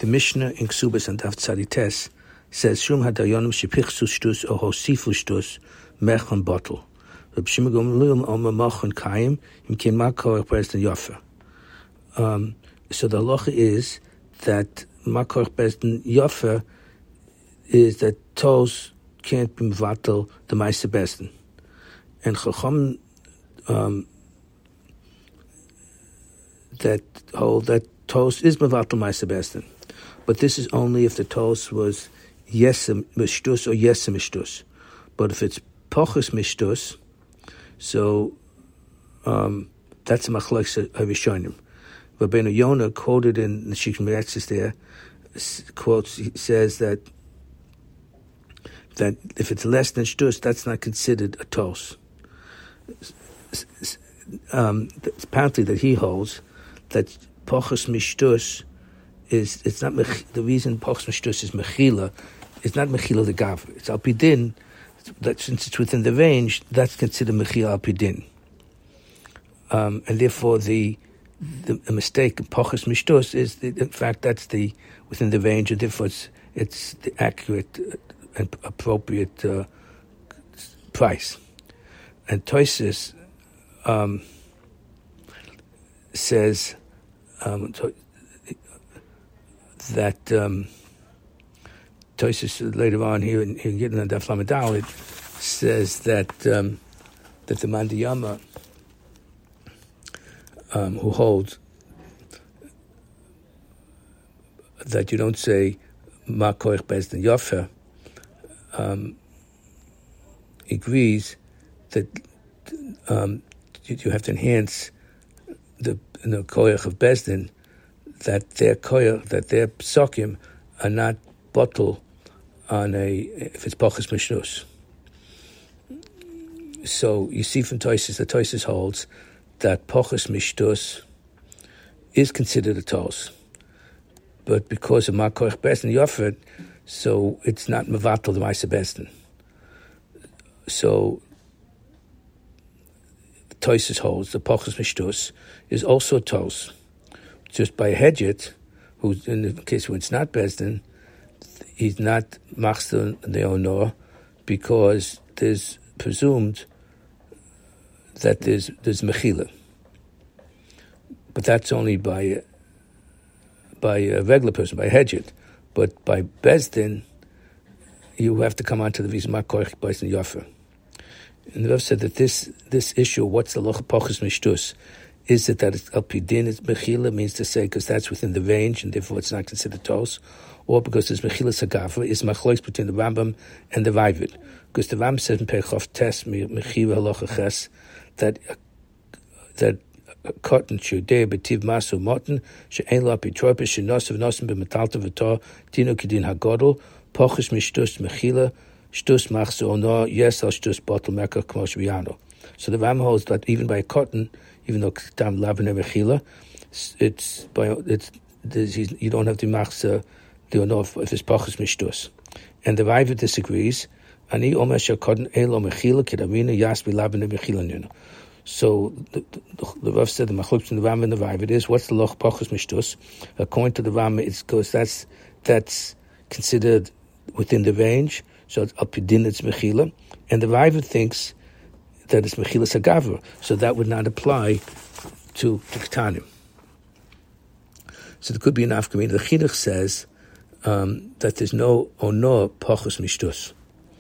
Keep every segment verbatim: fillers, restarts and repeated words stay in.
Mishnah in Ksubas and Daf Tzadites says, Shum hadayonim shepichsu shtus or hosifu shtus mechon bottle. Reb Shimon Gamliel omer machon kayim imkin makor bezdin yofer. Um, so the halacha is that makor bezdin yofer is that toes can't be mevatel the ma'aser bezdin, and chacham um, that hold that toes is mevatel ma'aser bezdin, but this is only if the toes was yesem mishtus or yesem mishtus. But if it's pochus mishtus, so um, that's a machlokes harishonim. Rabbeinu Yonah quoted in the Shikha Meretzes there, quotes, he says that that if it's less than shtus, that's not considered a tos. Um, apparently that he holds that pochus mishtus is, it's not, the reason pochus mishtus is mechila, it's not mechila the gav, it's al pidin, that since it's within the range, that's considered mechila al pidin. Um, and therefore the The, the mistake of pochus mishtus is, the, in fact, that's the within the range, and therefore it's, it's the accurate and appropriate uh, price. And Tosis um, says um, to, that um, Tosis later on here in, in Gittin and Daf Lamed Daled says that um, that the Mandiyama Um, who holds that you don't say ma koich bezdin yofer, um, agrees that um, you, you have to enhance the, the koich of bezdin, that their koich, that their psokim are not bottle on a, if it's pochus mishnus. So you see from Tosis, the Tosis holds that pochus mishtus is considered a tos, but because of makoich bezdin yofer, so it's not mevatel the ma'aser bezdin. So Tosis holds the pochus mishtus is also a tos, just by a hedjit, who in the case when it's not bezdin, he's not machzor the onor, because there's presumed that there's there's mechila, but that's only by by a regular person, by a hedjit. But by bezdin, you have to come on to the visa makoich bezdin yofer. And the Rav said that this this issue, what's the loch pochus mishtus, is it that it's al pidin, it's mechila, means to say because that's within the range and therefore it's not considered tos, or because there's mechila sagavra, is machlokes between the Rambam and the Ravid, because the Rambam says in Perchov Tes mechiva halacha ches that that a cotton shudei betiv masu moten she'en lo apitrope she'nosav nosim b'metalta v'tor dino kedin hagodol pochus mishtus mechila shtus machzu ono yes al shtus bottle mekach kmo shviyano. So the Ram holds that even by a cotton, even though tam lavene mechila, it's by it's you don't have to machzu the ono if it's pochus mishtus. And the Rav disagrees. Ani omer shekotton elo mechila kedavina yasmi lavene mechila nino. So the, the, the Rav said the machlokes in the Ram and the Rav, it is what's the loch pochus mishtus. According to the Ram, it's because that's that's considered within the range. So it's up pidin, it's mechila, and the Rav thinks that it's mechila sagavra. So that would not apply to to ketanim. So there could be an afkamina. The Chinuch says um, that there's no ono pochus mishtus.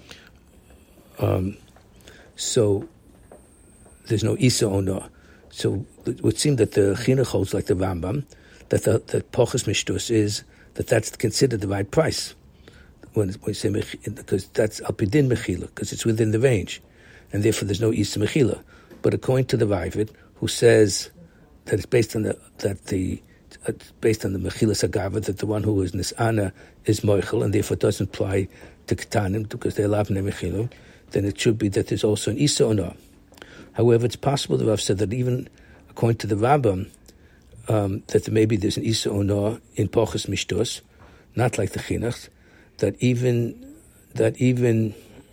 Um, so. There's no isa ono. So it would seem that the Chinuch holds like the Rambam, that the that pochus mishtus is that that's considered the right price when we say because that's al pidin mechila, because it's within the range, and therefore there's no isa mechila. But according to the Ravid, who says that it's based on the that the it's based on the mechila sagava, that the one who is nisana is moichel, and therefore doesn't apply to ketanim because they love mechila, then it should be that there's also an isa ono. However, it's possible, the Rav said, that even according to the Rambam, um, that maybe there's an Isa Ono in Pochus Mishtus, not like the Chinuch, that even, that even,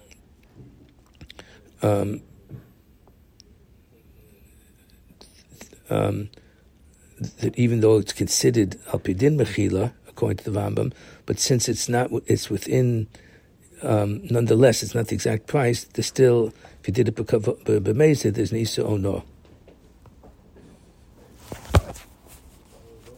um, um, that even though it's considered Al Pidin Mechila, according to the Rambam. But since it's not, it's within, um, nonetheless, it's not the exact price. There's still, if you did it b'mezid, there's an Issa Ono.